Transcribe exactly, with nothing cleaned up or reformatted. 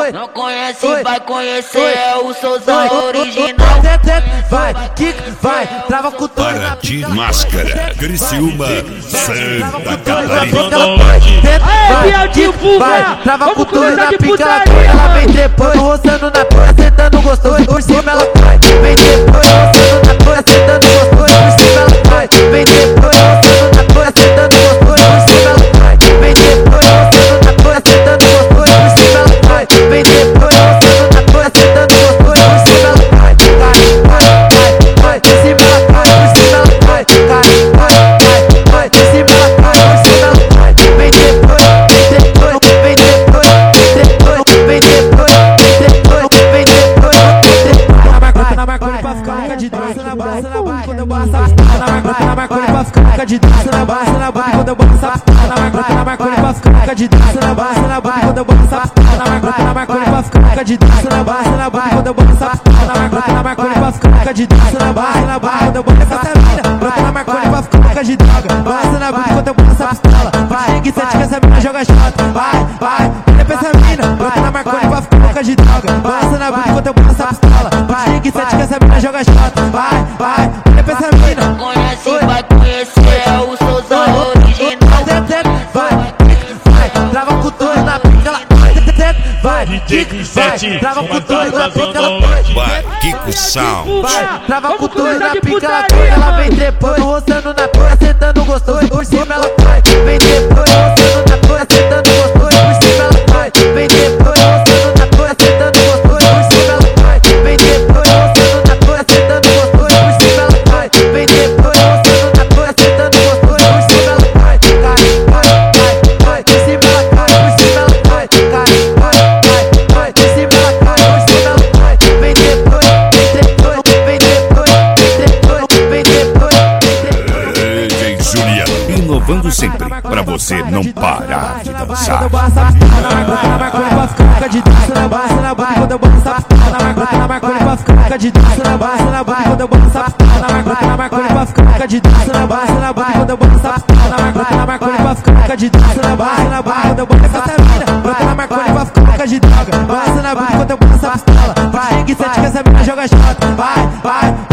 Não conhece, vai conhecer, é o Souzão original. Vai, kick, vai, trava com tudo. Paraty, Máscara, Criciúma, Santa Catarina. Vai, kick, vai, trava com tudo na pica, ela cai, ela vem depois, roçando na pica, sentando gostoso, por cima ela cai. Vem depois, roçando na pica, sentando gostoso, por cima ela cai. Vem depois, roçando na pica, sentando gostoso, por cima ela cai. Vem depois, roçando na pica, sentando gostoso, por cima ela cai. Vem depois, roçando na pica, sentando gostoso, por cima ela cai. Cai, cai, cai, por cima ela cai, por cima ela cai. Cai, cai, cai, cai, por cima ela cai, por cima ela cai. Vem depois, vem depois, vem depois, vem depois, vem depois, vem depois, vem depois. Na marcona pra ficar nunca de dois, na base, na base, quando eu bato na marcona pra ficar nunca de dois, na base, na base, quando eu bato na marcona, na marcona pra ficar nunca de dois, na base, na base, quando eu bato na marcona, na marcona pra ficar nunca de dois, na base, na base, quando eu bato na marcona, na marcona pra ficar nunca de dois, na base, na base, quando eu bato essa mina, brota na marcona pra ficar nunca de droga, base na base, quando eu bato essa pistola, vai, que sente que essa mina joga chata, vai, vai, olha pra essa mina, brota na marcona pra ficar nunca de droga, base na base, quando eu bato essa pistola, vai, que sente que essa mina joga chata, vai, vai, olha pra essa mina. Não conhece, vai conhecer, é o Souzão original. Vai, vai, trava com tudo na pica, ela vai, kick, vai, trava com tudo na pica, ela Vai, Kiko Sound. vai, trava com tudo na pica, ela ela vem depois, roçando na pica, sentando gostoso, por cima ela cai, vem depois, roçando na pica, sentando gostoso, por cima ela cai, vem depois, roçando na pica, sentando gostoso, por cima ela cai, vem depois, roçando na pica, sentando gostoso, por cima ela cai, vem depois, roçando na pica, sentando gostoso, por cima ela cai, cai, cai, cai, por cima ela cai, por cima ela cai, cai, cai, cai, por cima ela cai, por cima ela cai, vem depois, vem depois, vem depois, vem depois, vem depois. D J Julia, inovando sempre, pra você não parar de dançar. Na marcona pra ficar nunca de dois, na base, na base, quando eu bato essa pistola, na marcona, na marcona pra ficar nunca de dois, na base, na base, quando eu bato essa pistola, na marcona, na marcona pra ficar nunca de dois, na base, na base, quando eu bato essa pistola, na marcona, na marcona pra ficar nunca de dois, na base, na base, quando eu bato essa mina, brota na marcona pra ficar nunca de droga, base na base, quando eu bato essa pistola, vai, que sente que essa mina joga chata, vai, vai.